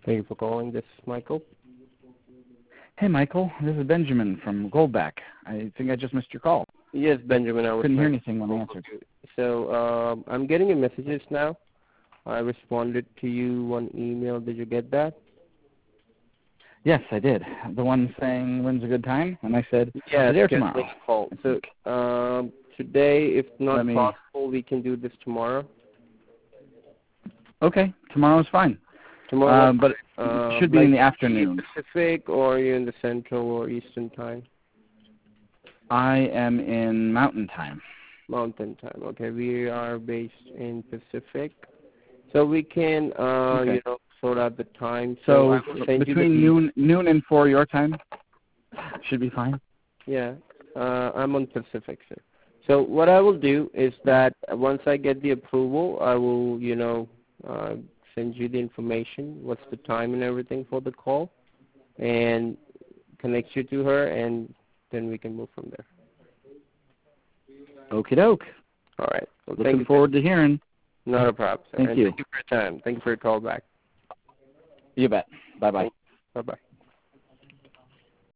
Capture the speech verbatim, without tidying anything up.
Thank you for calling. This is Michael. Hey, Michael. This is Benjamin from Goldback. I think I just missed your call. Yes, Benjamin. I was couldn't hear anything when I answered. So um, I'm getting your messages now. I responded to you one email. Did you get that? Yes, I did. The one saying when's a good time, and I said yeah, today or tomorrow. Call. So um, today, if not me... possible, we can do this tomorrow. Okay, tomorrow's fine. Tomorrow, um, but uh, it should be like in the afternoon. Pacific, or are you in the Central or Eastern time? I am in Mountain Time. Mountain Time. Okay, we are based in Pacific, so we can, uh, okay. you know, sort out the time. So, so between noon, noon and four your time should be fine. Yeah, uh, I'm on Pacific, sir. So what I will do is that once I get the approval, I will, you know, uh, send you the information, what's the time and everything for the call, and connect you to her, and then we can move from there. Okie doke. All right. Well, Looking thank you, forward sir. to hearing. Not a problem, sir. Thank and you. Thank you for your time. Thank you for your call back. You bet. Bye-bye. Bye-bye.